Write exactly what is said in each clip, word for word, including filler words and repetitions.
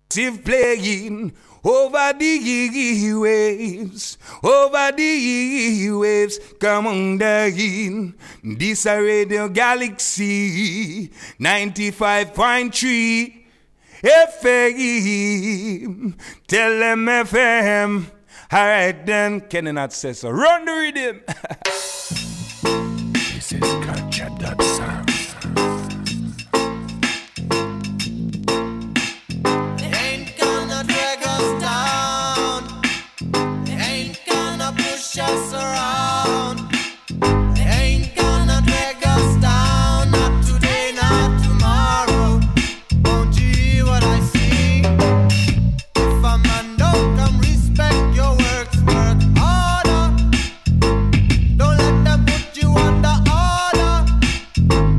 Massive playing over the waves, over the waves, come on down. This a Radio Galaxy ninety-five point three F M. Tell them F M. Alright then, Kenny not say so. Run the rhythm. This is Gotcha Dot Sound. Us around. They ain't gonna drag us down. Not today, not tomorrow. Won't you hear what I see? If a man don't come respect your works, work harder. Don't let them put you under order.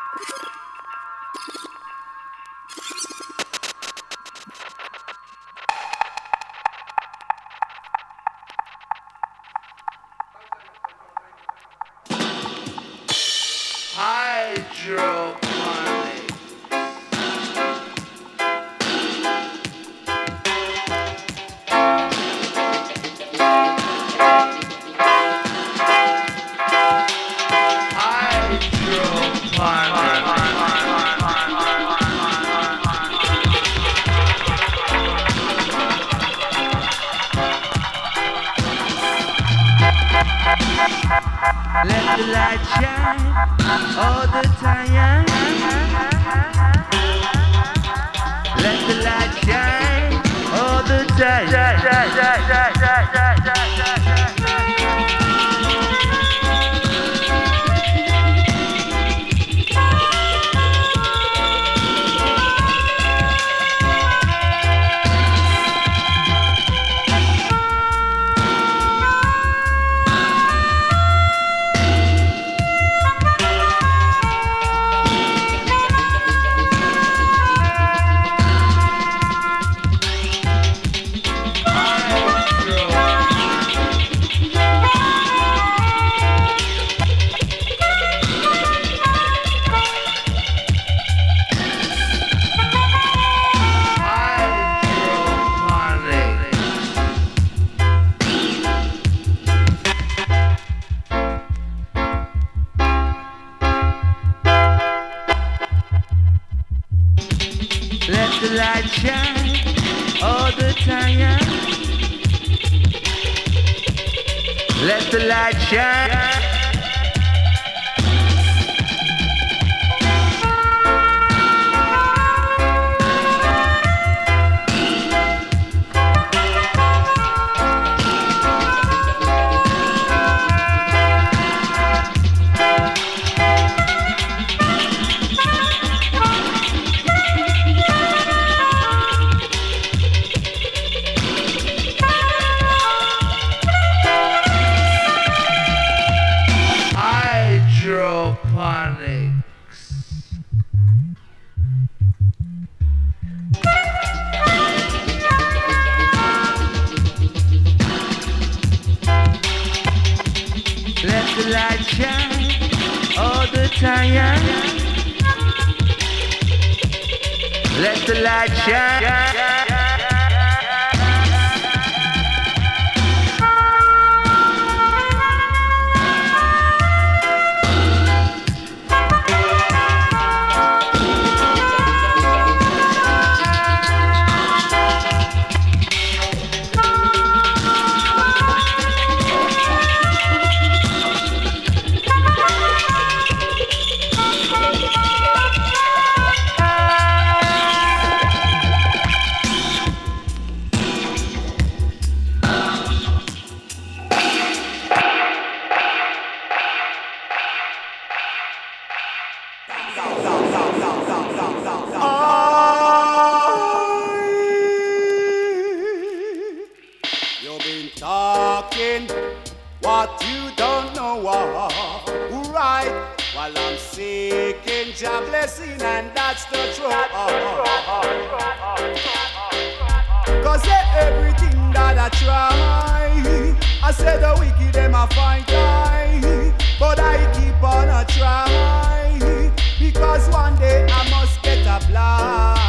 Let the light shine all the time. Let the light shine all the time. Let the light shine all the time. Let the light shine. Let the light shine all the time. Let the light shine. You've been talking what you don't know of, right? While I'm seeking your blessing, and that's the truth. Cause everything that I try, I said the wicked them I find die, but I keep on a try, because one day I must get a blind.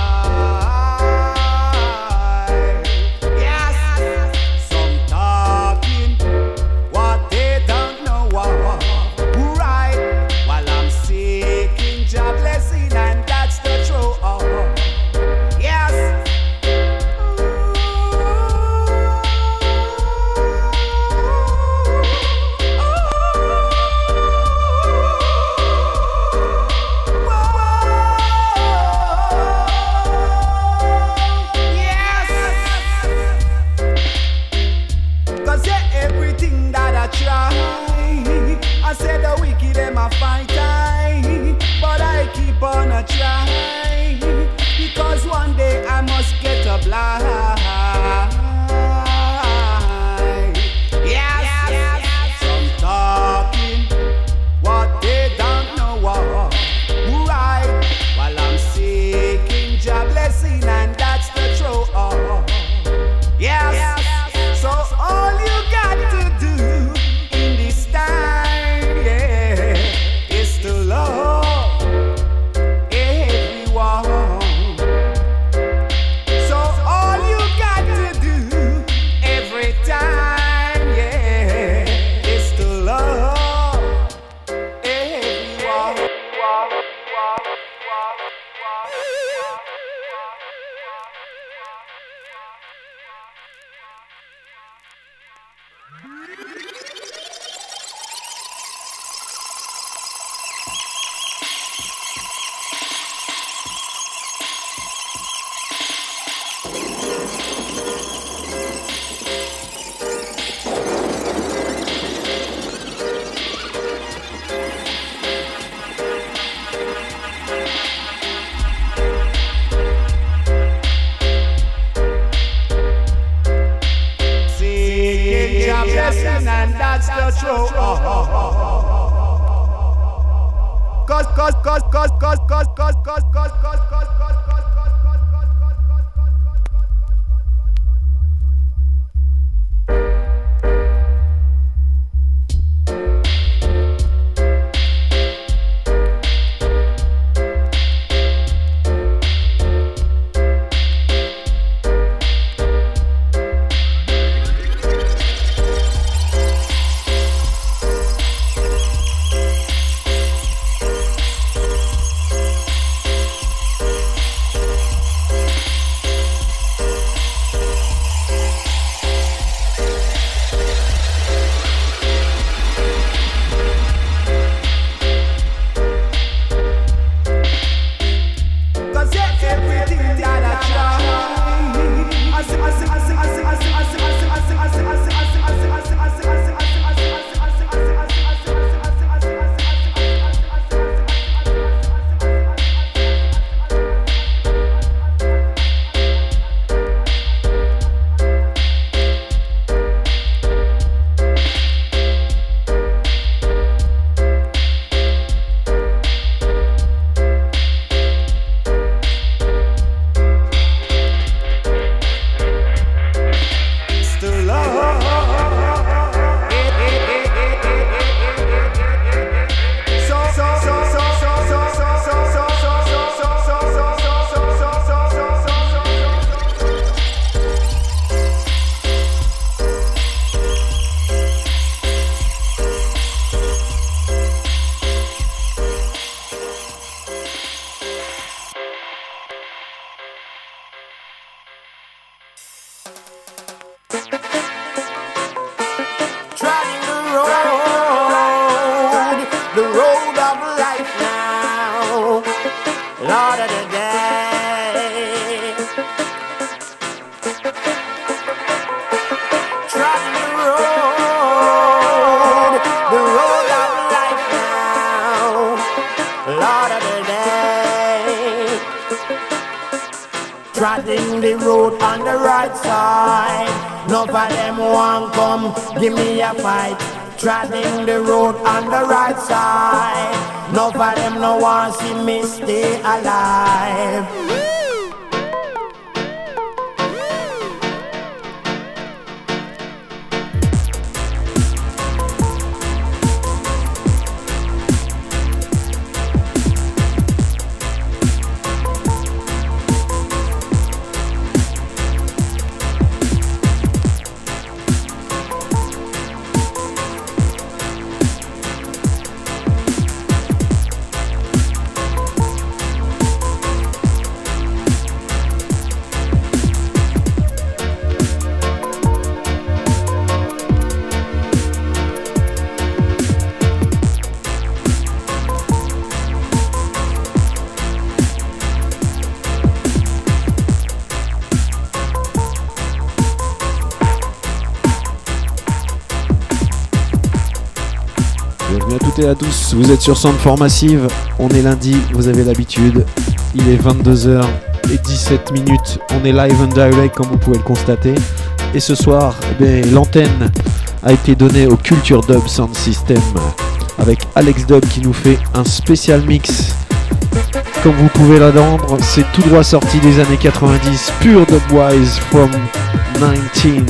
Lord of the day. Trotting the road, the road of life now. Lord of the day. Trotting the road on the right side. None of them want come, give me a fight. Treading the road on the right side. None of them no want see me stay alive. Bienvenue à toutes et à tous, vous êtes sur Soundform Massive, on est lundi, vous avez l'habitude, il est vingt-deux heures dix-sept minutes, on est live and direct comme vous pouvez le constater, et ce soir, eh bien, l'antenne a été donnée au Culture Dub Sound System, avec Alex Dub qui nous fait un spécial mix, comme vous pouvez l'entendre, c'est tout droit sorti des années quatre-vingt-dix, pure Dubwise from dix-neuf.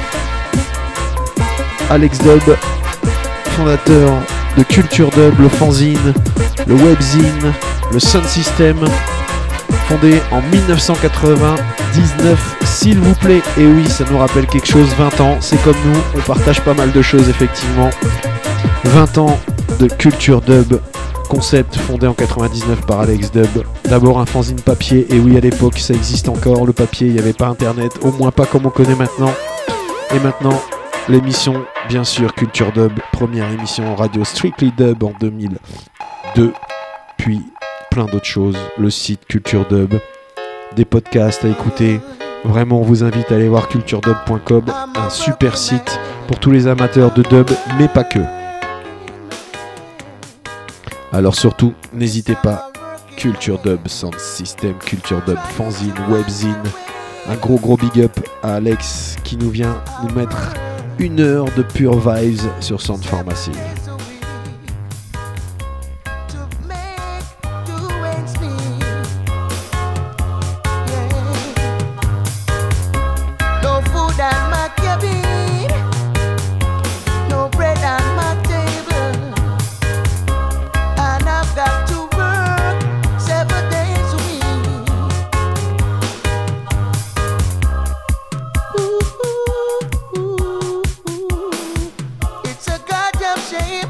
Alex Dub, fondateur de Culture Dub, le fanzine, le webzine, le Sound System, fondé en dix-neuf cent quatre-vingt-dix-neuf, s'il vous plaît. Et oui, ça nous rappelle quelque chose, vingt ans, c'est comme nous, on partage pas mal de choses effectivement. vingt ans de Culture Dub, concept fondé en quatre-vingt-dix-neuf par Alex Dub. D'abord un fanzine papier, et oui à l'époque ça existe encore, le papier, il n'y avait pas internet, au moins pas comme on connaît maintenant. Et maintenant, l'émission, bien sûr, Culture Dub, première émission radio Strictly Dub en deux mille deux, puis plein d'autres choses, le site Culture Dub, des podcasts à écouter. Vraiment, on vous invite à aller voir culture dub point com, un super site pour tous les amateurs de dub, mais pas que. Alors surtout, n'hésitez pas, Culture Dub Sound System, Culture Dub fanzine, webzine, un gros gros big up à Alex qui nous vient nous mettre une heure de pure vibes sur Soundform Massive. Shame.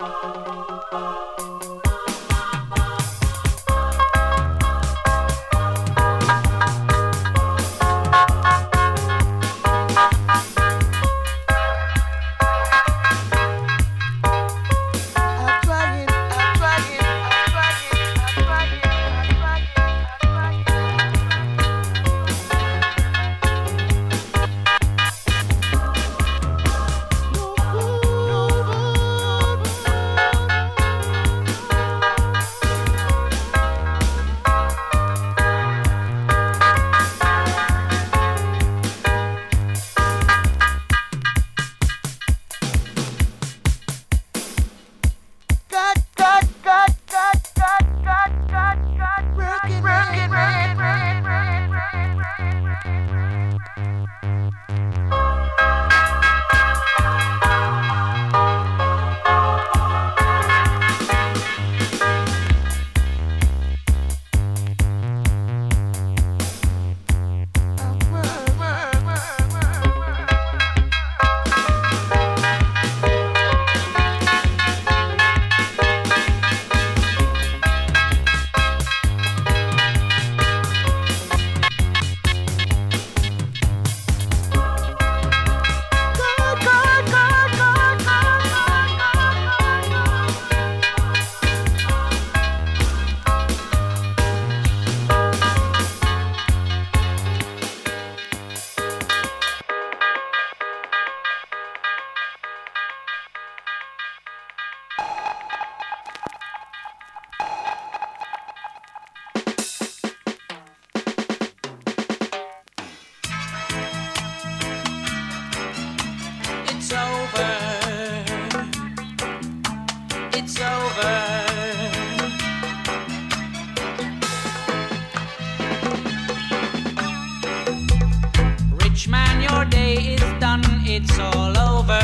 It's all over.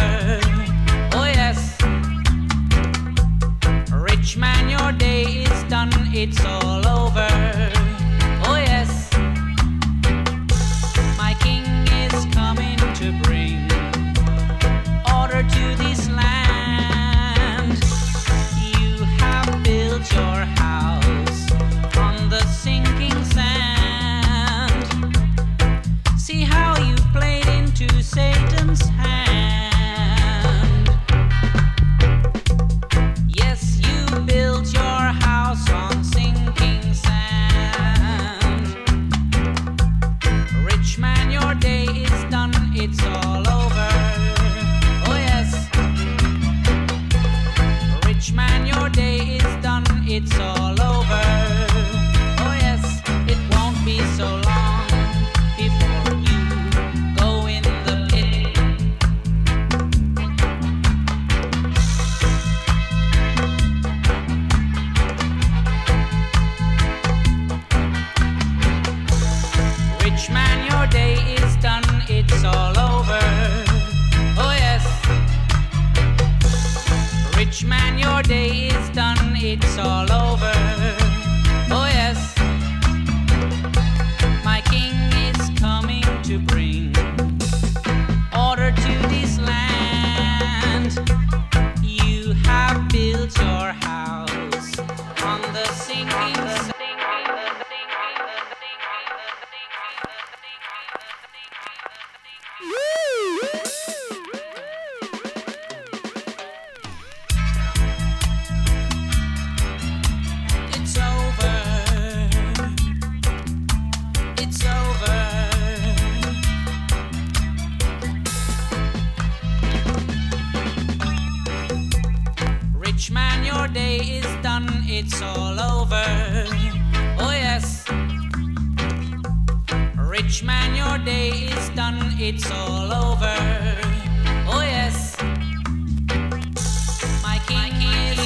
Oh yes. Rich man, your day is done. It's all over. Oh yes. My king is coming to bring order to this land. You have built your house on the sinking sand. See how you played into Satan's hand. Yes, you built your house on sinking sand. Rich man, your day is done. It's all over. Oh yes. Rich man, your day is done. It's all over. Oh yes. It won't be so long before you go in the pit. Rich man, your day is done. It's all over. Oh yes. Rich man, your day is done. It's all over. Oh yes. My king is coming to bring order to this land. You have built your house on the sinking sand. It's over. It's over. Rich man, your day is done. It's all over. Oh yes. Rich man, your day is done. It's all over. Oh yes. My king is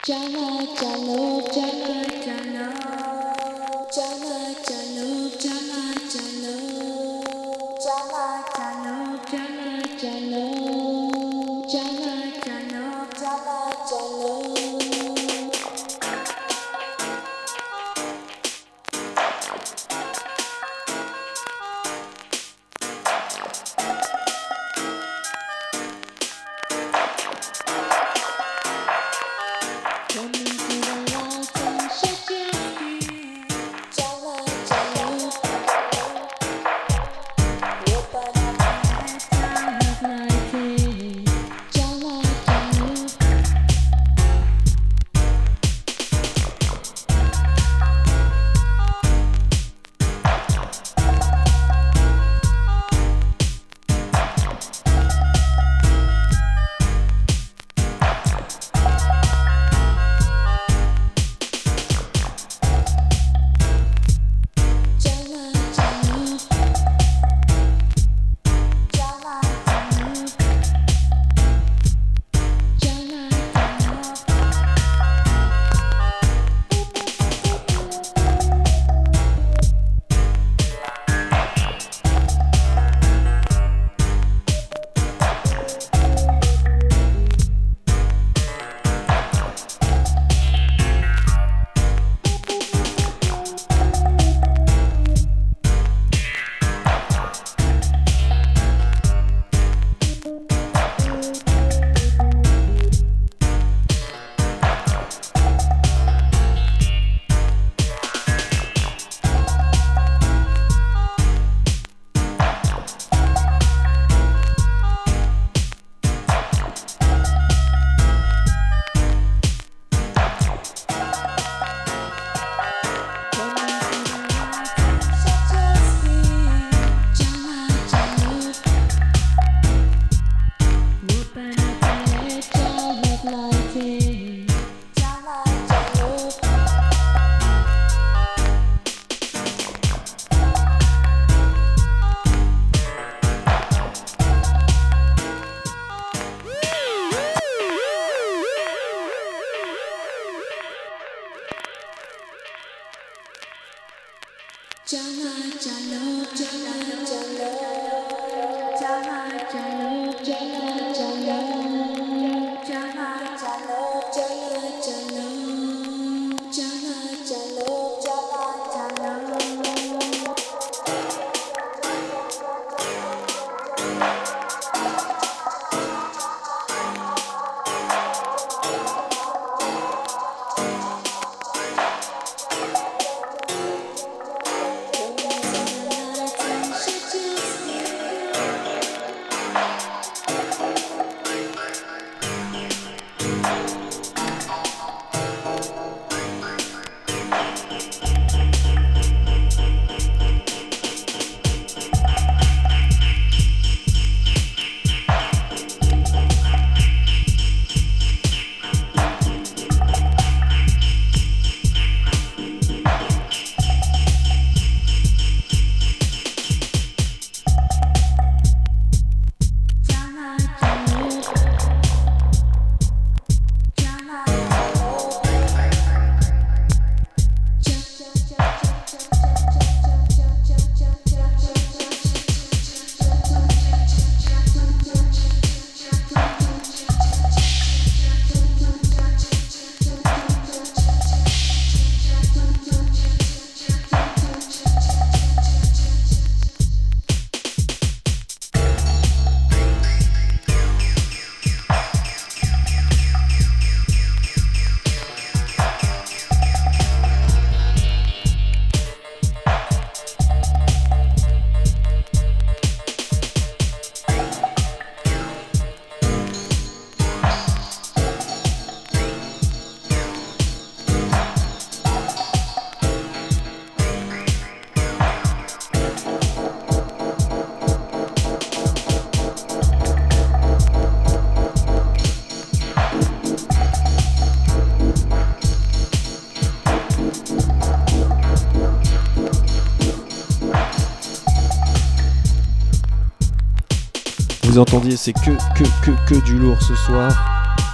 Vous entendiez, c'est que, que, que, que du lourd ce soir.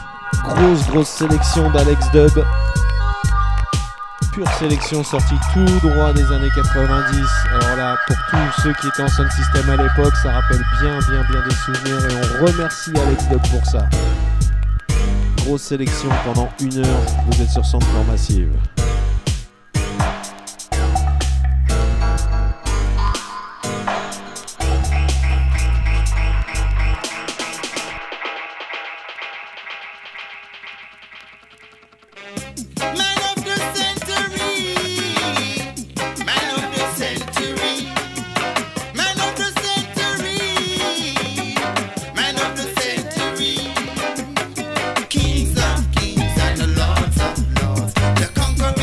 grosse grosse sélection d'Alex Dub. Pure sélection sortie tout droit des années quatre-vingt-dix. Alors là, pour tous ceux qui étaient en sound system à l'époque, ça rappelle bien bien bien des souvenirs et on remercie Alex Dub pour ça. Grosse sélection pendant une heure, vous êtes sur Soundcore Massive. Kings of kings and the lords of lords, the conqueror.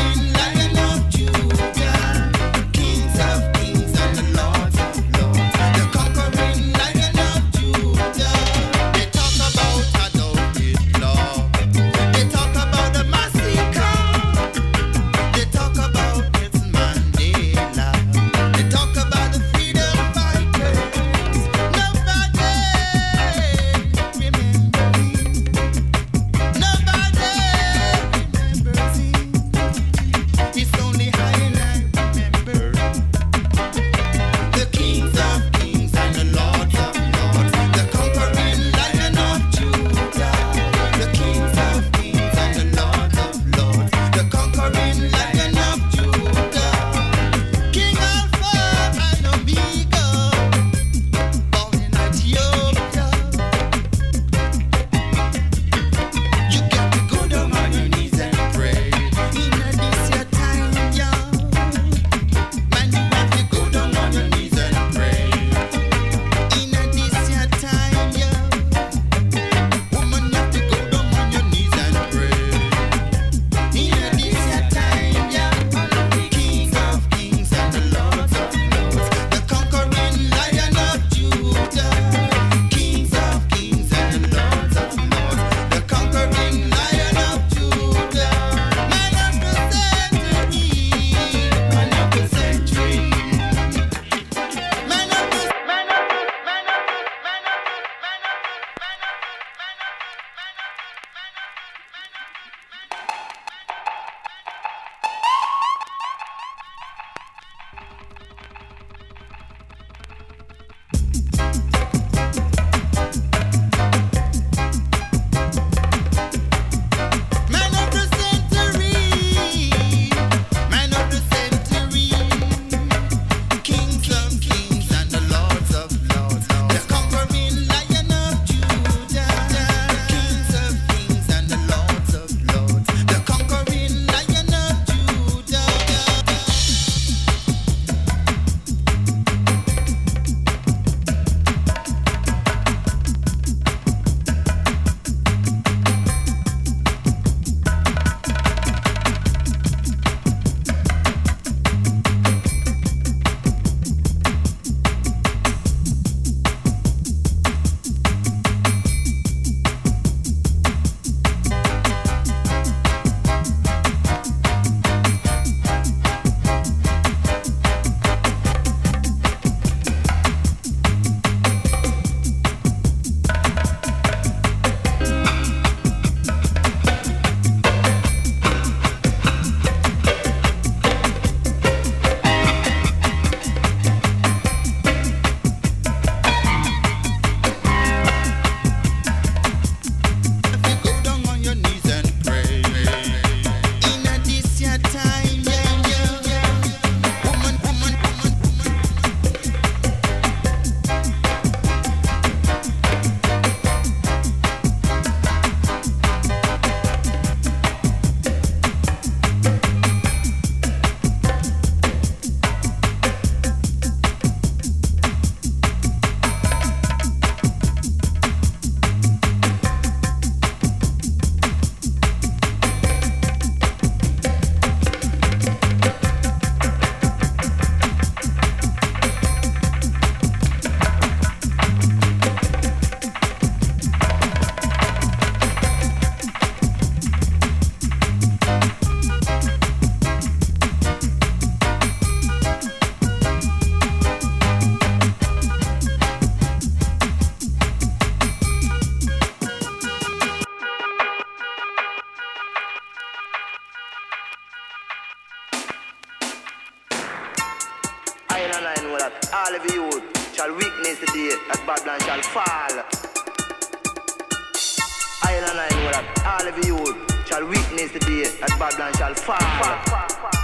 that all of you shall witness the day that Babylon shall fall.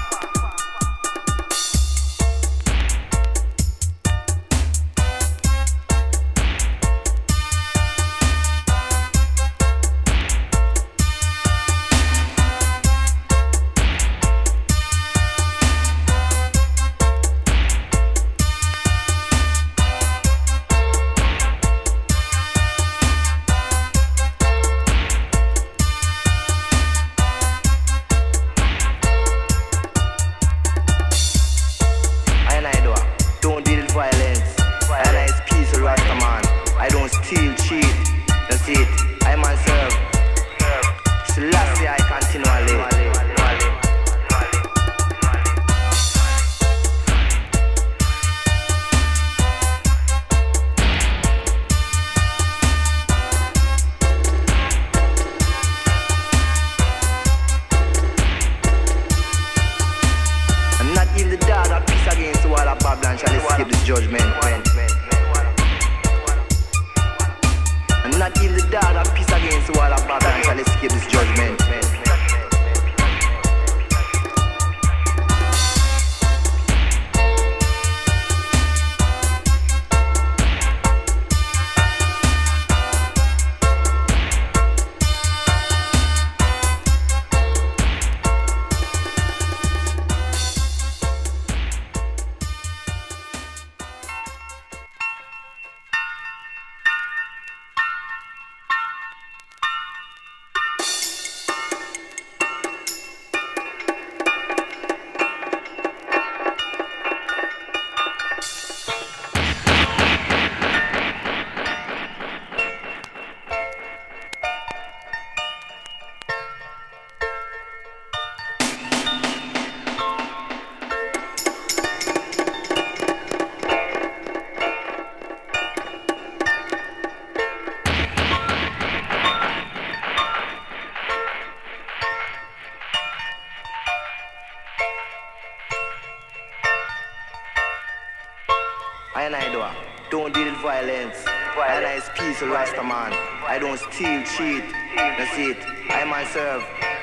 Don't deal with violence. Violence is peace, Rasta man. I don't steal, cheat. That's it. I myself.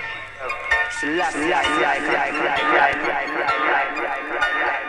Selassie, life, life, life, life, life, life, life, life, life.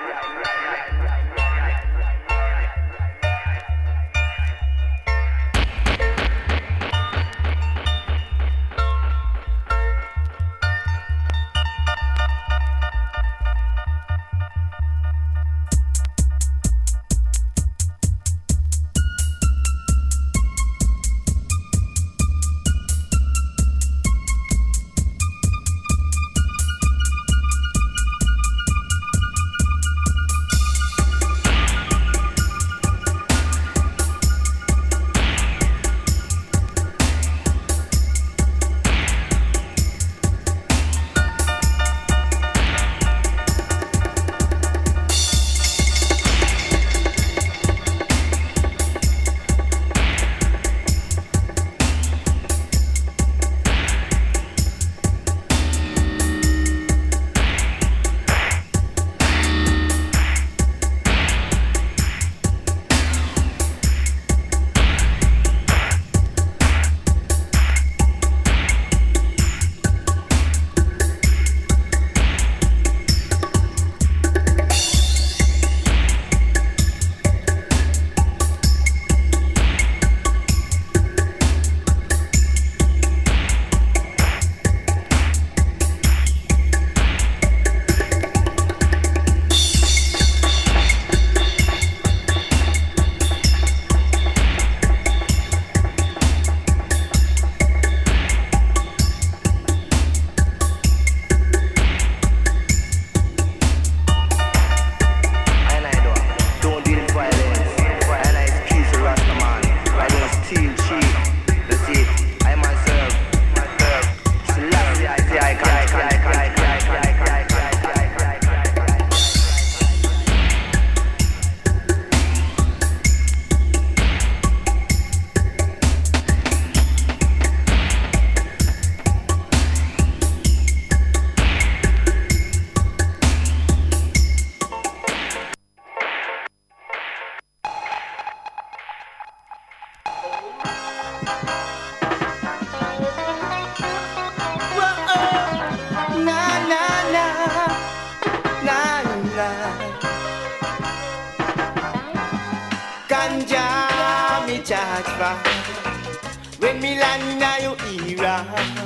When me land in a your era,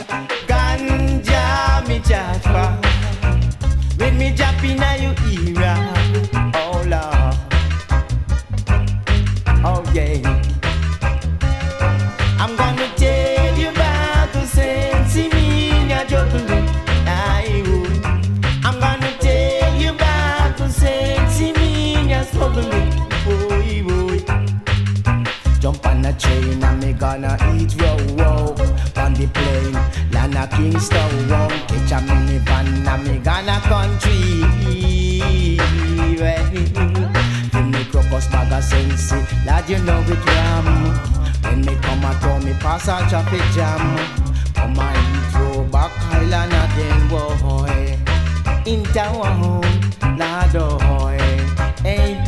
ganja me charge for. When me jump in a your era, oh Lord, oh yeah. I'm gonna tell you about the sense in me in your juggling. I'm gonna tell you about the sense in me in your smuggling. Boy, boy. Jump on a train and me gonna eat row row. On the plane, land a Kingston road. Catch a minivan and me gonna country. Then me crocus bag a sense, lad you know it ram. When me come at home, me pass a traffic jam. Come on, throw back Highland again, boy. In town, lad, boy. Hey,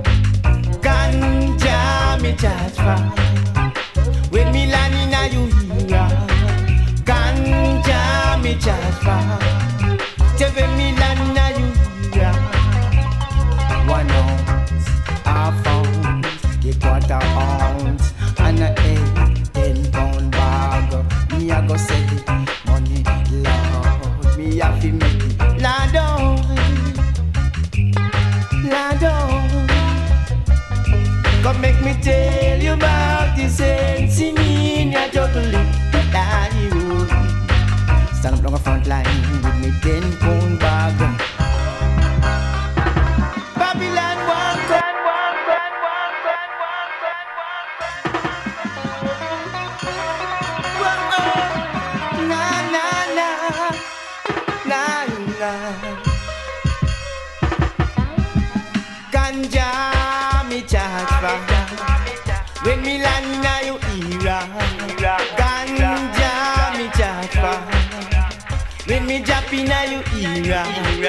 ganja me charge for. When me land in a you era, ganja me charge for. Tell when me land in a you era, one ounce, half ounce, a quarter ounce. And a eight, ten pound bag. Me a go sell it, money, Lord. Me a fi make it, Lord, oh, Lord, oh. Come make me tell you about the sense in me in your juggling. Stand up on the front line with me ten pound bag. Babylon walk up. Ganja me charge for. When me land in a your era, ganja me charge for. When me jump in a your era.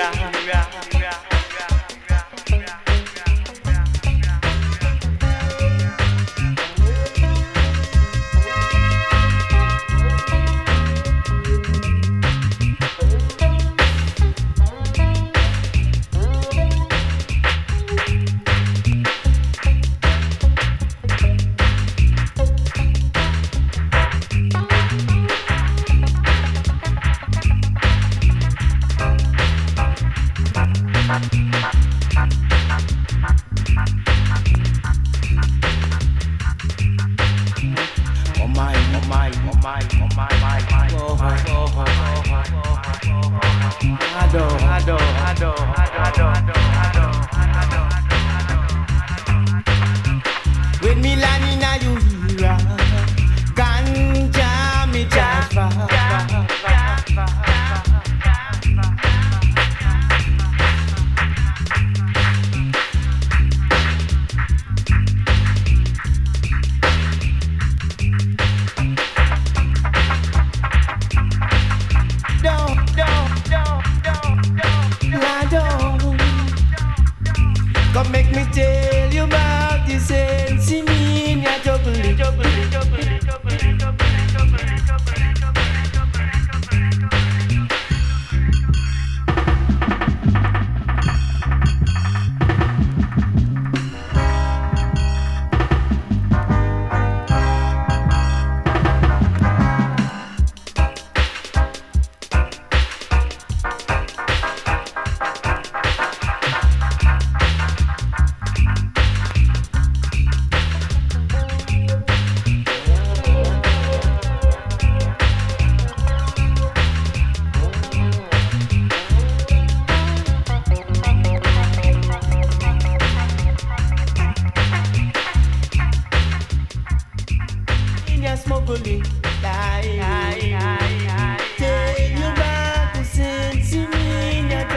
When me land in a you era, ganja me charge for. Come make me tell you about the sense in me in your juggling. Smuggling, die, die, die, tell you about the sense in me in your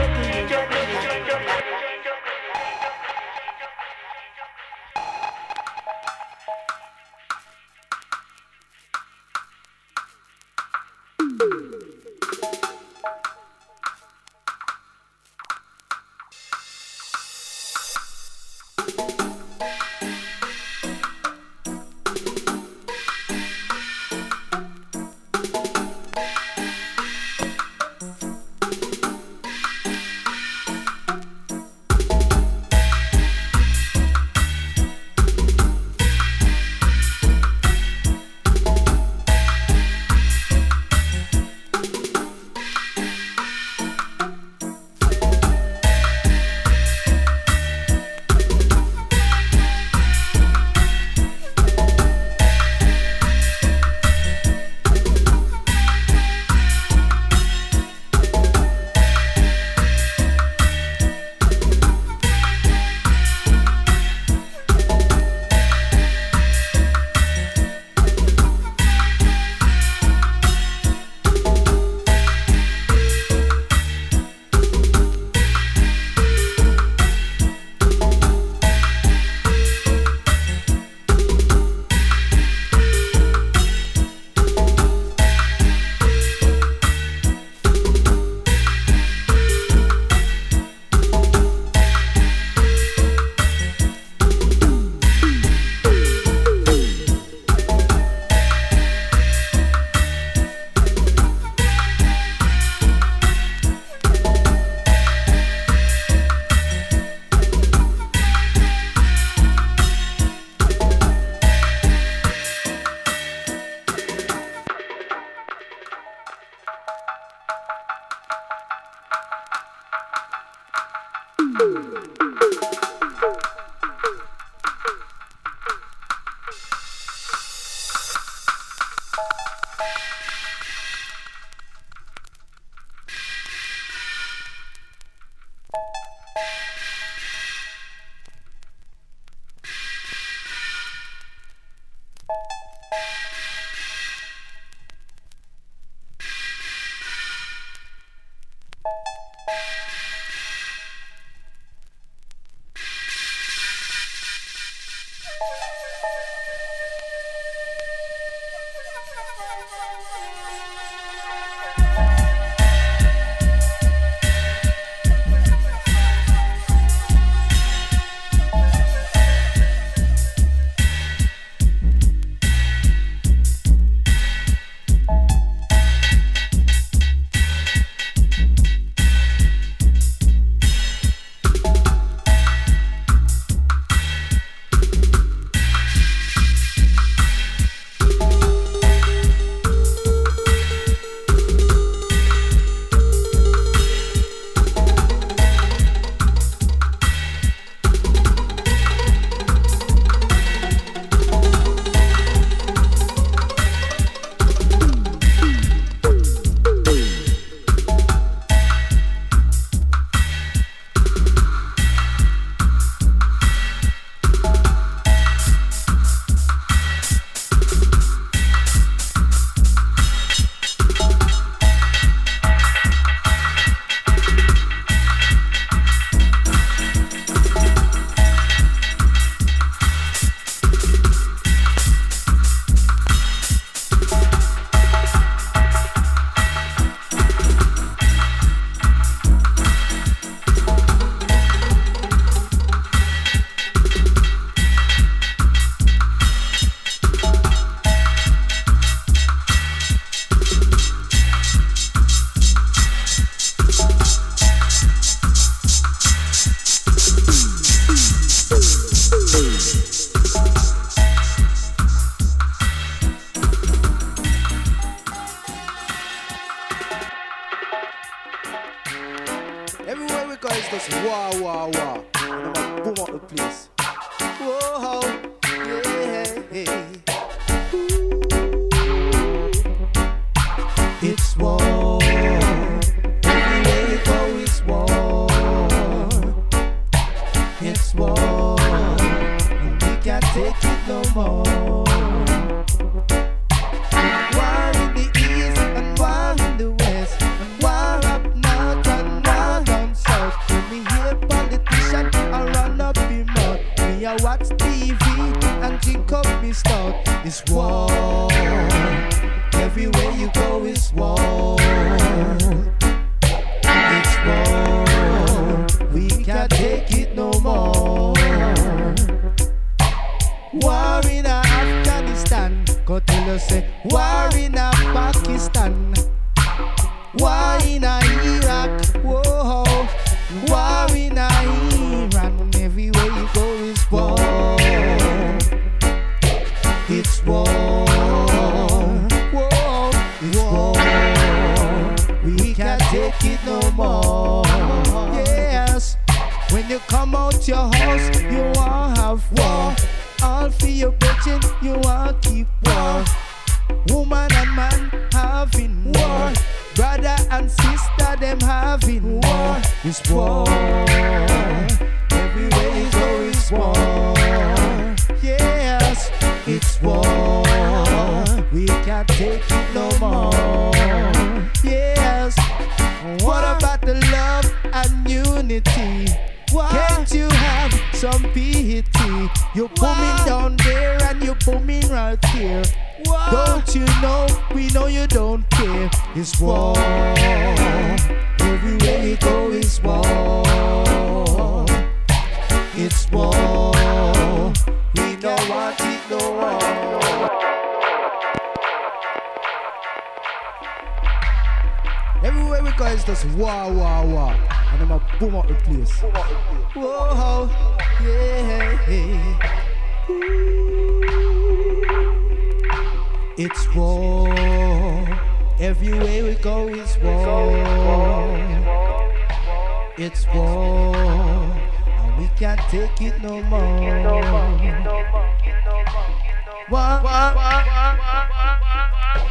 It's war, and we can't take it no more. War, war, war, war, war, war.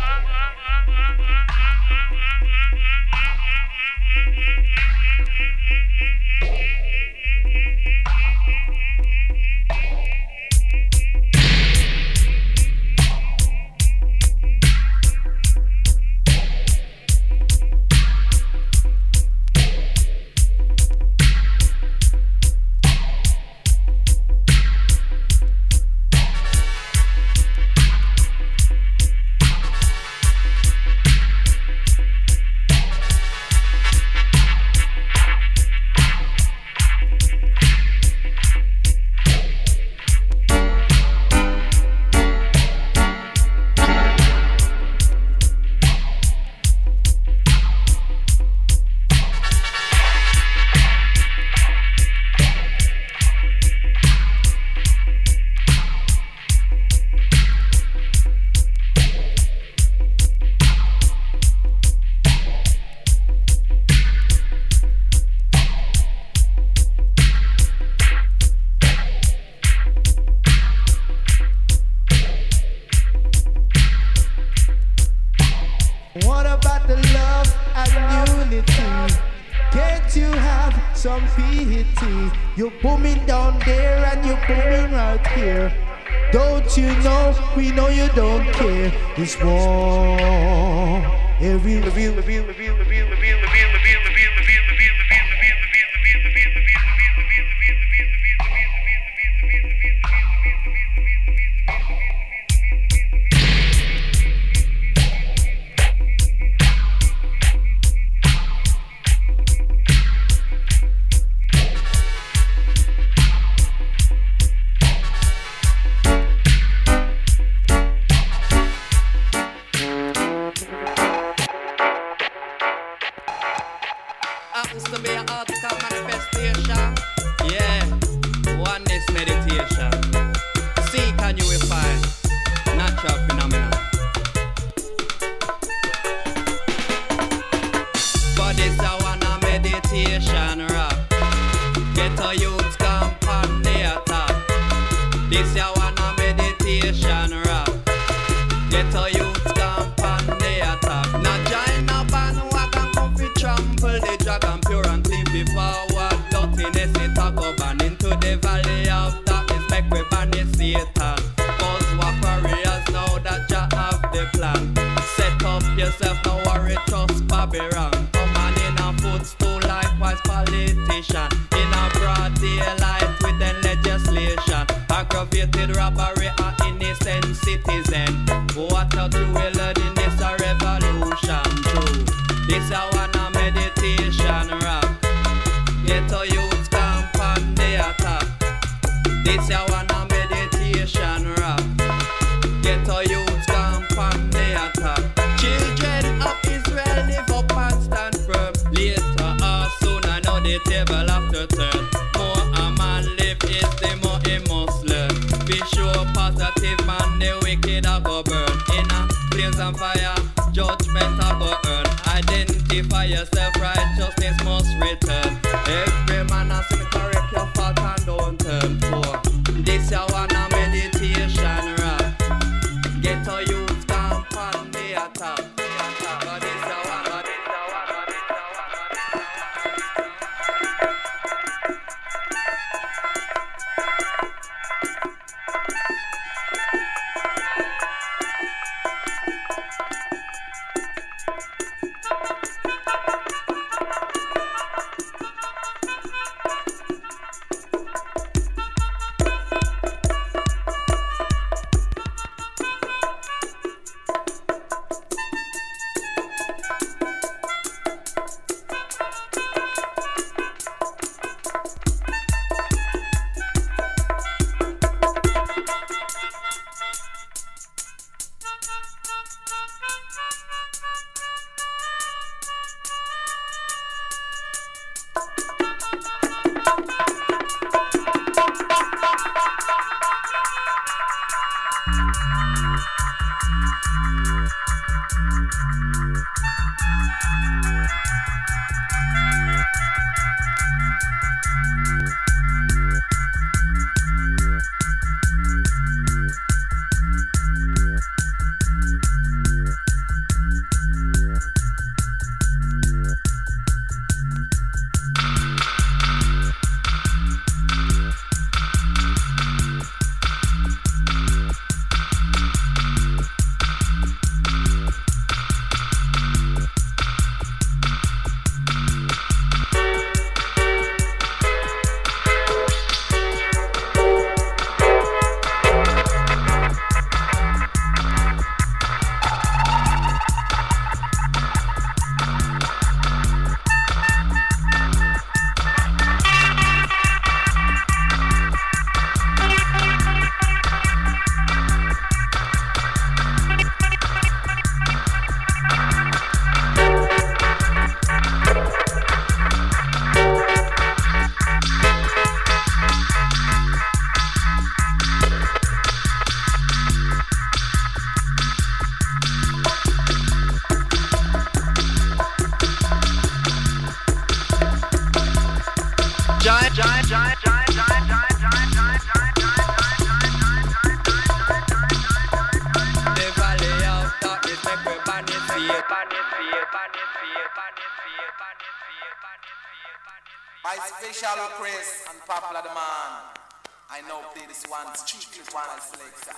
What about the love and unity? Can't you have some pity? You're booming down there and you're booming right here. Don't you know? We know you don't care. It's war. Every review, review, review, review, review, review, review, review, review, review, happens to be an article manifestation. Yeah, oneness meditation. Seek and you will find natural phenomena. But this I wanna meditation rap. Get a youth camp on the attack. This I wanna meditation rap. Get a youth camp on the attack. Now join a bandwagon, come fi trample the dragon, pure and clean fi forward. Dirtiness it a go ban into the valley of darkness, make we banish Satan. Cause what warriors know that Jah have the plan. Set up yourself, no worry, trust Babylon. Come on in a footstool, likewise politician. In a broad daylight with the legislation. Aggravated robbery and innocent citizen. What a cruel in this a revolution true. This a wanna meditation rap. Get a youth camp on the attack. This a wanna meditation rap. Get a youth camp on the attack. Children of Israel live up and stand firm. Later or sooner now the table have to turn. More a man live is the more he must learn. Be sure positive man the wicked a go burn. In a flames and fire judgment a go earn. Identify yourself, righteousness must return. Every man has to correct your fault and don't turn for. This ya wanna meditation rap. Get a youth camp on the attack. But this ya wanna, this ya wanna, this ya My special request and popular demand. I know play this one strictly one I select.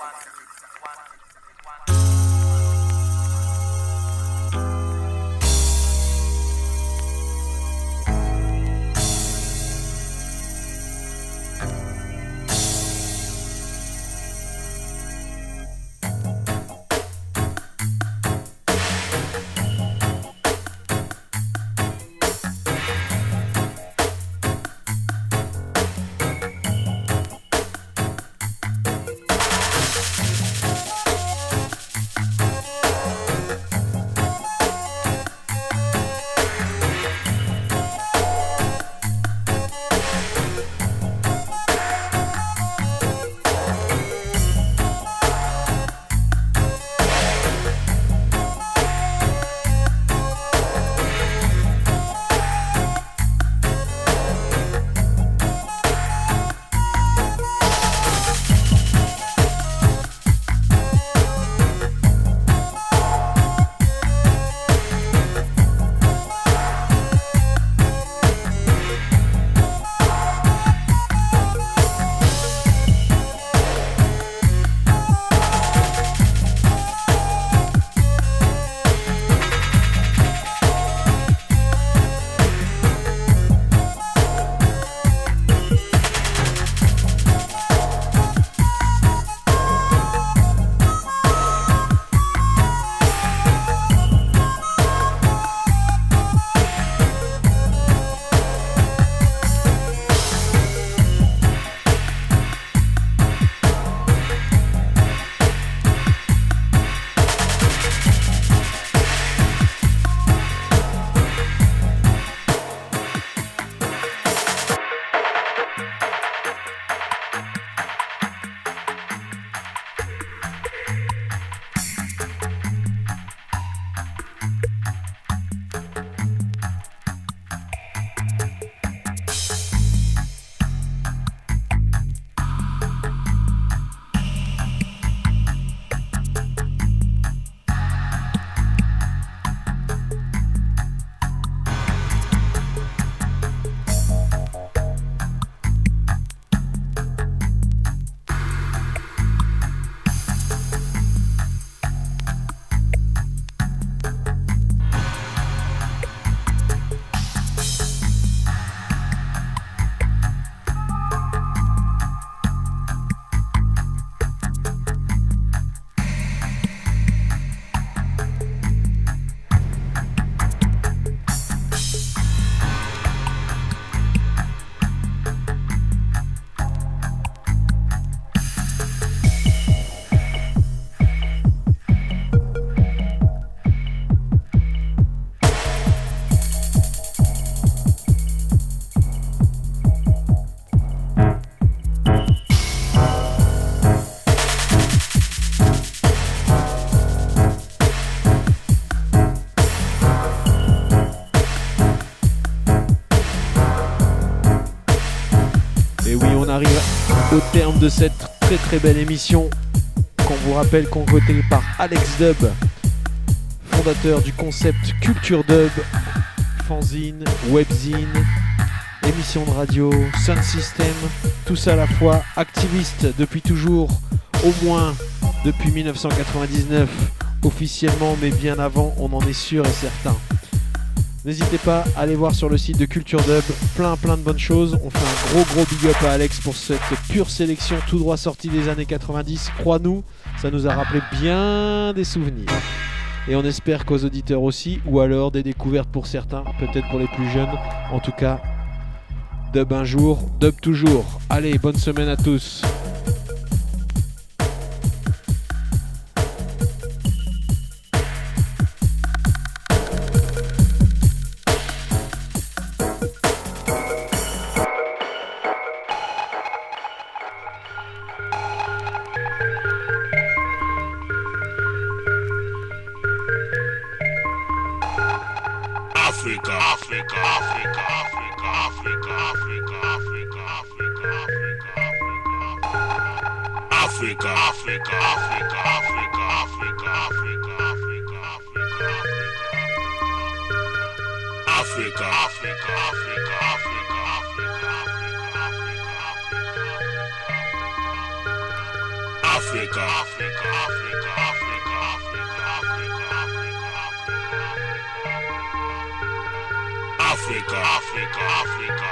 arrive au terme de cette très très belle émission qu'on vous rappelle concoctée par Alex Dub, fondateur du concept Culture Dub, fanzine, webzine, émission de radio, sound system, tout ça à la fois, activiste depuis toujours, au moins depuis dix-neuf cent quatre-vingt-dix-neuf officiellement, mais bien avant, on en est sûr et certain. N'hésitez pas à aller voir sur le site de Culture Dub, plein plein de bonnes choses. On fait un gros gros big up à Alex pour cette pure sélection tout droit sortie des années quatre-vingt-dix. Crois-nous, ça nous a rappelé bien des souvenirs. Et on espère qu'aux auditeurs aussi, ou alors des découvertes pour certains, peut-être pour les plus jeunes. En tout cas, dub un jour, dub toujours. Allez, bonne semaine à tous. Africa, Africa, Africa, Africa, Africa, Africa, Africa, Africa, Africa, Africa, Africa, Africa, Africa, Africa, Africa, Africa, Africa, Africa. Africa, Africa, Africa, Africa, Africa, Africa, Africa, Africa, Africa, Africa, Africa, Africa, Africa, Africa,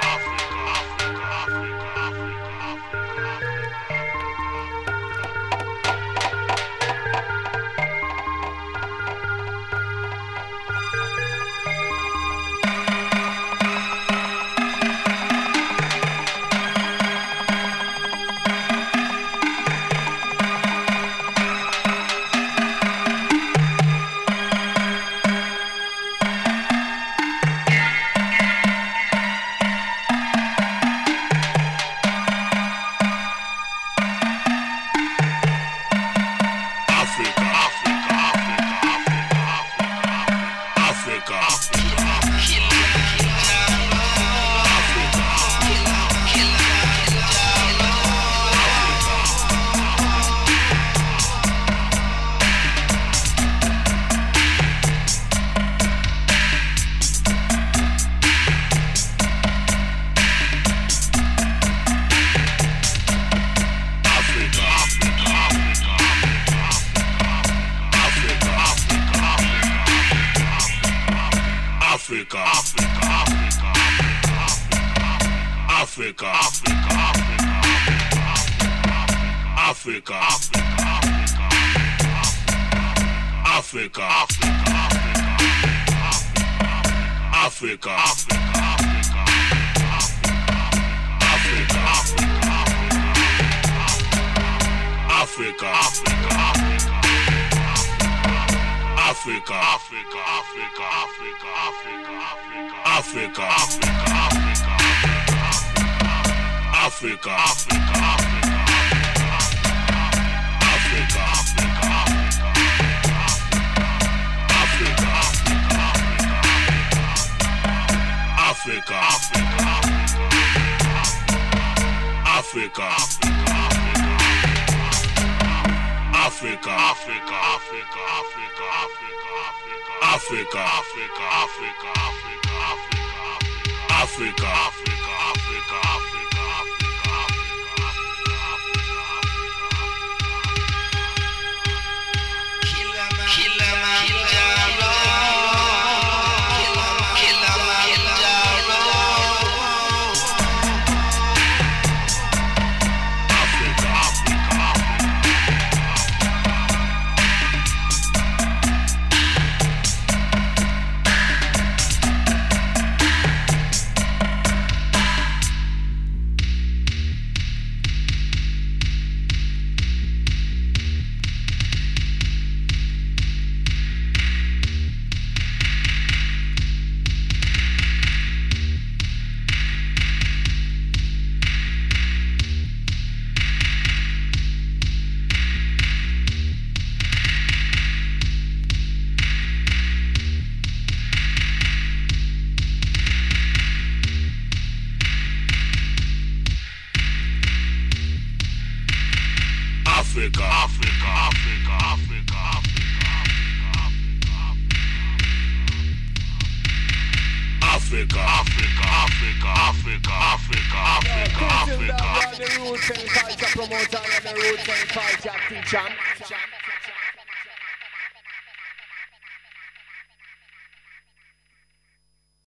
The roots and culture promoter and the roots and culture teacher.